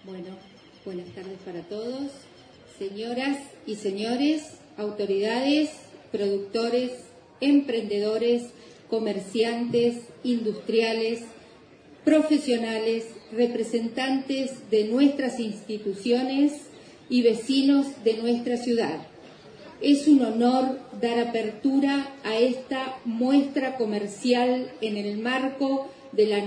Bueno, buenas tardes para todos, señoras y señores, autoridades, productores, emprendedores, comerciantes, industriales, profesionales, representantes de nuestras instituciones y vecinos de nuestra ciudad. Es un honor dar apertura a esta muestra comercial en el marco de la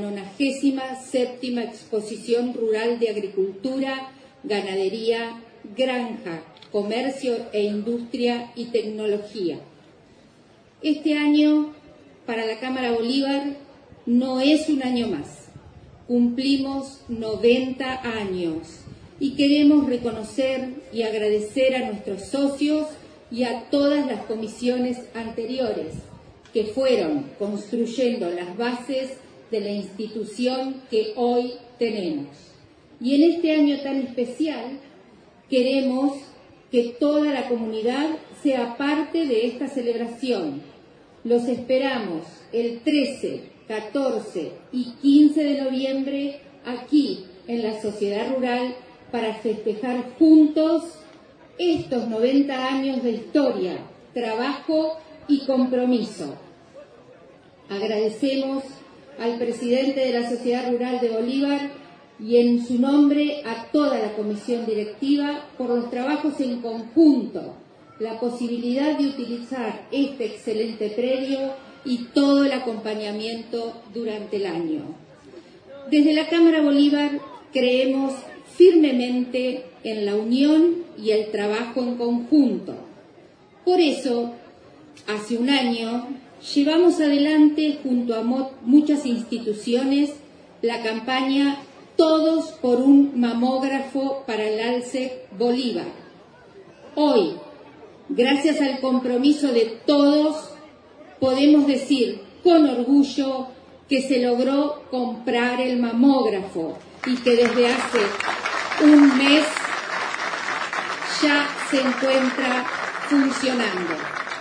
97ª Exposición Rural de Agricultura, Ganadería, Granja, Comercio e Industria y Tecnología. Este año, para la Cámara Bolívar, no es un año más. Cumplimos 90 años y queremos reconocer y agradecer a nuestros socios y a todas las comisiones anteriores que fueron construyendo las bases de la institución que hoy tenemos. Y en este año tan especial queremos que toda la comunidad sea parte de esta celebración. Los esperamos el 13, 14 y 15 de noviembre aquí en la Sociedad Rural para festejar juntos estos 90 años de historia, trabajo y compromiso. Agradecemos al presidente de la Sociedad Rural de Bolívar y en su nombre a toda la comisión directiva por los trabajos en conjunto, la posibilidad de utilizar este excelente predio y todo el acompañamiento durante el año. Desde la Cámara Bolívar creemos firmemente en la unión y el trabajo en conjunto. Por eso, hace un año, llevamos adelante junto a muchas instituciones la campaña Todos por un mamógrafo para el ALSEC Bolívar. Hoy, gracias al compromiso de todos, podemos decir con orgullo que se logró comprar el mamógrafo y que desde hace un mes ya se encuentra funcionando.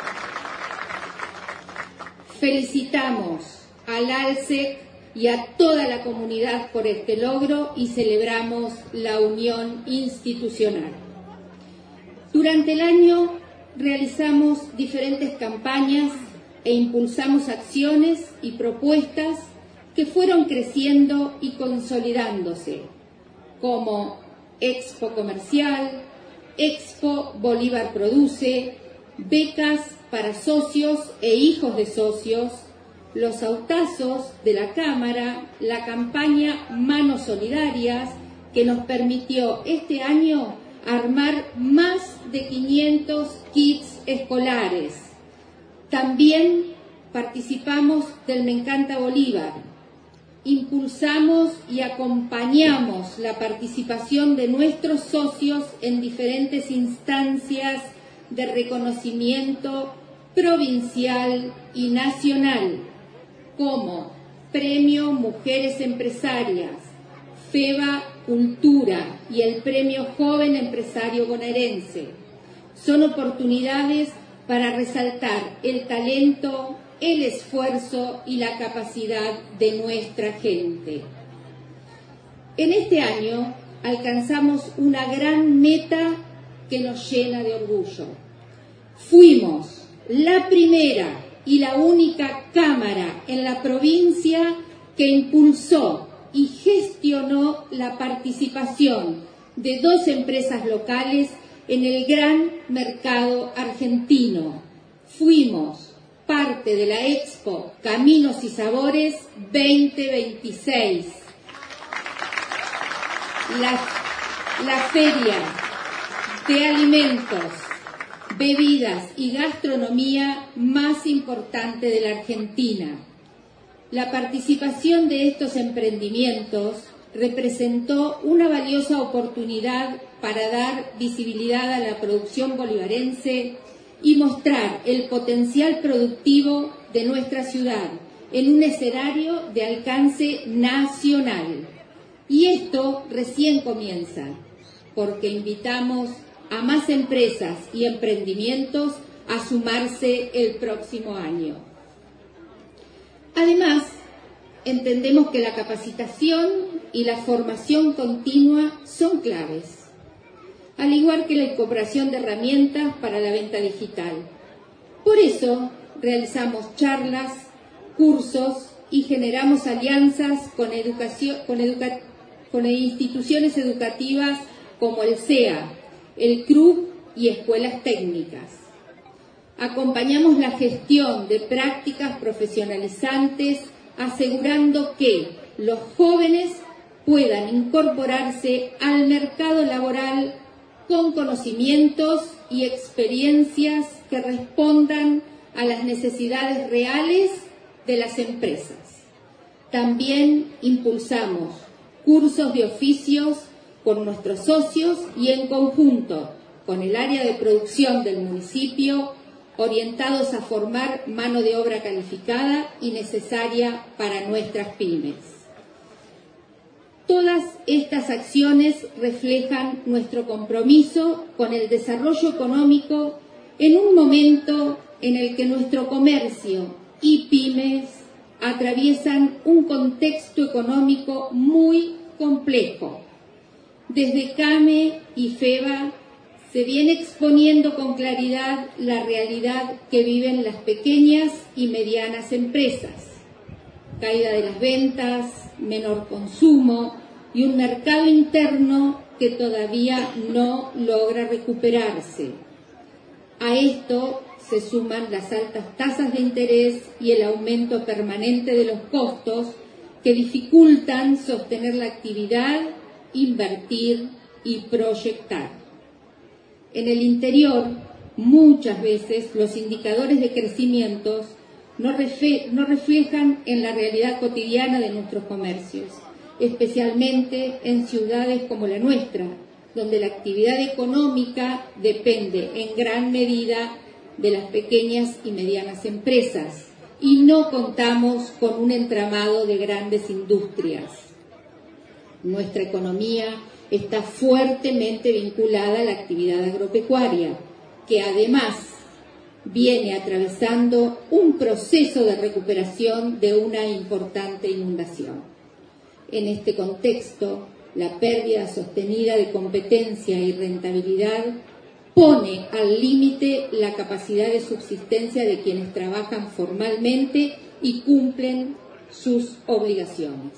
Felicitamos al ALSEC y a toda la comunidad por este logro y celebramos la unión institucional. Durante el año realizamos diferentes campañas e impulsamos acciones y propuestas que fueron creciendo y consolidándose, como Expo Comercial, Expo Bolívar Produce, becas para socios e hijos de socios, los autazos de la Cámara, la campaña Manos Solidarias, que nos permitió este año armar más de 500 kits escolares. También participamos del Me Encanta Bolívar. Impulsamos y acompañamos la participación de nuestros socios en diferentes instancias de reconocimiento provincial y nacional, como Premio Mujeres Empresarias, FEBA Cultura y el Premio Joven Empresario Bonaerense. Son oportunidades para resaltar el talento, el esfuerzo y la capacidad de nuestra gente. En este año alcanzamos una gran meta que nos llena de orgullo. Fuimos la primera y la única Cámara en la provincia que impulsó y gestionó la participación de 2 empresas locales en el gran mercado argentino. Fuimos parte de la Expo Caminos y Sabores 2026, la feria de alimentos, bebidas y gastronomía más importante de la Argentina. La participación de estos emprendimientos representó una valiosa oportunidad para dar visibilidad a la producción bolivarense y mostrar el potencial productivo de nuestra ciudad en un escenario de alcance nacional. Y esto recién comienza, porque invitamos a más empresas y emprendimientos a sumarse el próximo año. Además, entendemos que la capacitación y la formación continua son claves, al igual que la incorporación de herramientas para la venta digital. Por eso realizamos charlas, cursos y generamos alianzas con instituciones educativas como el CEA, el CRUB y escuelas técnicas. Acompañamos la gestión de prácticas profesionalizantes, asegurando que los jóvenes puedan incorporarse al mercado laboral con conocimientos y experiencias que respondan a las necesidades reales de las empresas. También impulsamos cursos de oficios con nuestros socios y en conjunto con el área de producción del municipio, orientados a formar mano de obra calificada y necesaria para nuestras pymes. Todas estas acciones reflejan nuestro compromiso con el desarrollo económico en un momento en el que nuestro comercio y pymes atraviesan un contexto económico muy complejo. Desde CAME y FEBA se viene exponiendo con claridad la realidad que viven las pequeñas y medianas empresas. Caída de las ventas, menor consumo y un mercado interno que todavía no logra recuperarse. A esto se suman las altas tasas de interés y el aumento permanente de los costos que dificultan sostener la actividad, invertir y proyectar. En el interior, muchas veces los indicadores de crecimiento no reflejan en la realidad cotidiana de nuestros comercios, especialmente en ciudades como la nuestra, donde la actividad económica depende en gran medida de las pequeñas y medianas empresas y no contamos con un entramado de grandes industrias. Nuestra economía está fuertemente vinculada a la actividad agropecuaria, que además viene atravesando un proceso de recuperación de una importante inundación. En este contexto, la pérdida sostenida de competencia y rentabilidad pone al límite la capacidad de subsistencia de quienes trabajan formalmente y cumplen sus obligaciones.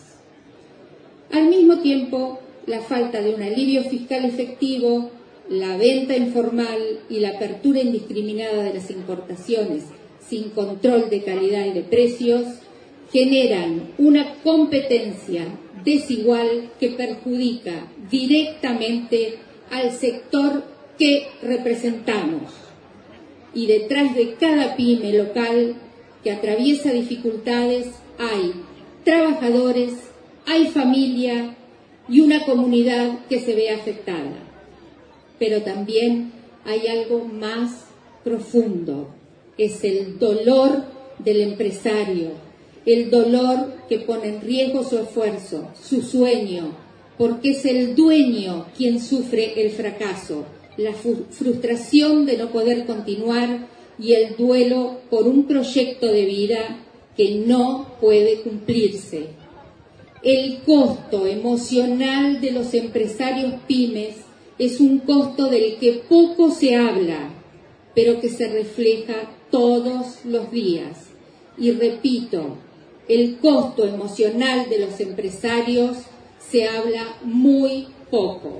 Al mismo tiempo, la falta de un alivio fiscal efectivo, la venta informal y la apertura indiscriminada de las importaciones sin control de calidad y de precios generan una competencia desigual que perjudica directamente al sector que representamos. Y detrás de cada pyme local que atraviesa dificultades hay trabajadores, hay familia y una comunidad que se ve afectada. Pero también hay algo más profundo, es el dolor del empresario, el dolor que pone en riesgo su esfuerzo, su sueño, porque es el dueño quien sufre el fracaso, la frustración de no poder continuar y el duelo por un proyecto de vida que no puede cumplirse. El costo emocional de los empresarios pymes es un costo del que poco se habla, pero que se refleja todos los días. Y repito, el costo emocional de los empresarios se habla muy poco.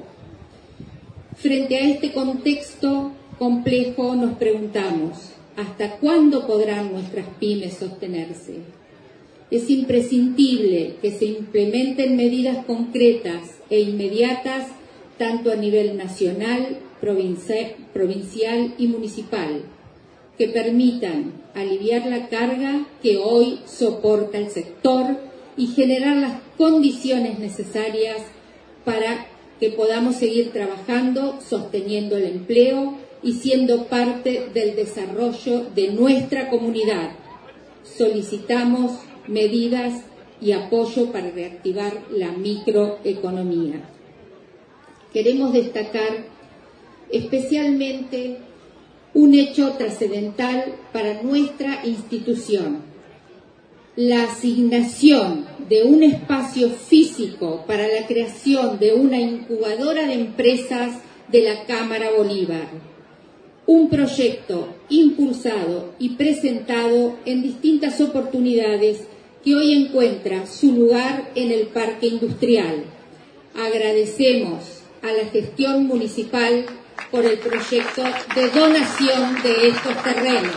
Frente a este contexto complejo nos preguntamos, ¿hasta cuándo podrán nuestras pymes sostenerse? Es imprescindible que se implementen medidas concretas e inmediatas tanto a nivel nacional, provincial y municipal, que permitan aliviar la carga que hoy soporta el sector y generar las condiciones necesarias para que podamos seguir trabajando, sosteniendo el empleo y siendo parte del desarrollo de nuestra comunidad. Solicitamos medidas y apoyo para reactivar la microeconomía. Queremos destacar especialmente un hecho trascendental para nuestra institución: la asignación de un espacio físico para la creación de una incubadora de empresas de la Cámara Bolívar. Un proyecto impulsado y presentado en distintas oportunidades que hoy encuentra su lugar en el Parque Industrial. Agradecemos a la gestión municipal por el proyecto de donación de estos terrenos.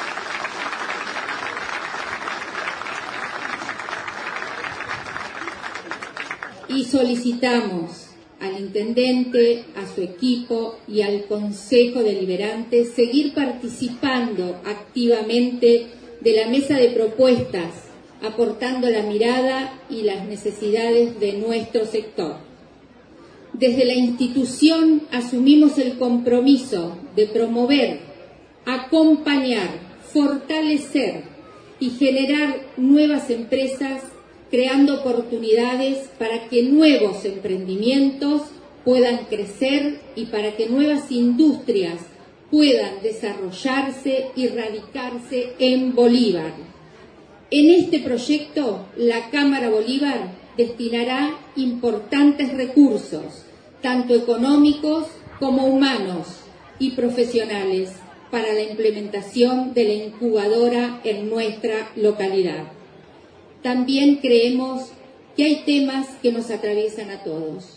Y solicitamos al intendente, a su equipo y al Consejo Deliberante seguir participando activamente de la mesa de propuestas, aportando la mirada y las necesidades de nuestro sector. Desde la institución asumimos el compromiso de promover, acompañar, fortalecer y generar nuevas empresas, creando oportunidades para que nuevos emprendimientos puedan crecer y para que nuevas industrias puedan desarrollarse y radicarse en Bolívar. En este proyecto, la Cámara Bolívar destinará importantes recursos, tanto económicos como humanos y profesionales, para la implementación de la incubadora en nuestra localidad. También creemos que hay temas que nos atraviesan a todos: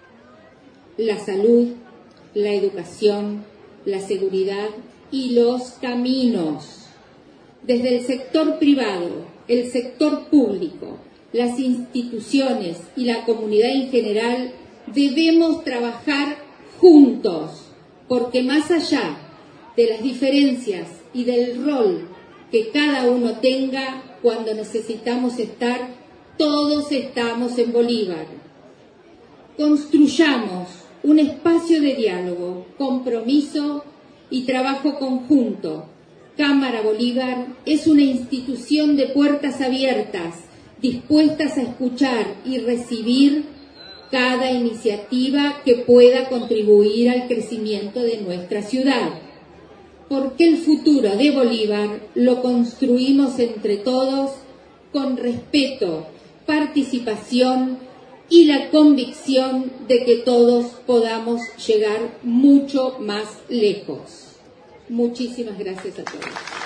la salud, la educación, la seguridad y los caminos. Desde el sector privado, el sector público, las instituciones y la comunidad en general debemos trabajar juntos, porque más allá de las diferencias y del rol que cada uno tenga, cuando necesitamos estar, todos estamos en Bolívar. Construyamos un espacio de diálogo, compromiso y trabajo conjunto. Cámara Bolívar es una institución de puertas abiertas, dispuestas a escuchar y recibir cada iniciativa que pueda contribuir al crecimiento de nuestra ciudad. Porque el futuro de Bolívar lo construimos entre todos con respeto, participación y la convicción de que todos podamos llegar mucho más lejos. Muchísimas gracias a todos.